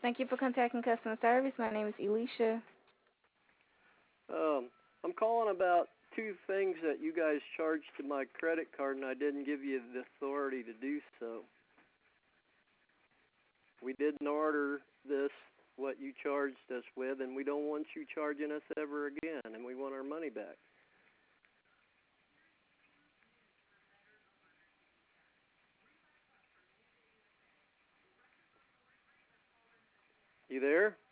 Thank you for contacting customer service. My name is Elisha. I'm calling about two things that you guys charged to my credit card, and I didn't give you the authority to do so. We didn't order this, what you charged us with, and we don't want you charging us ever again, and we want our money back. You there?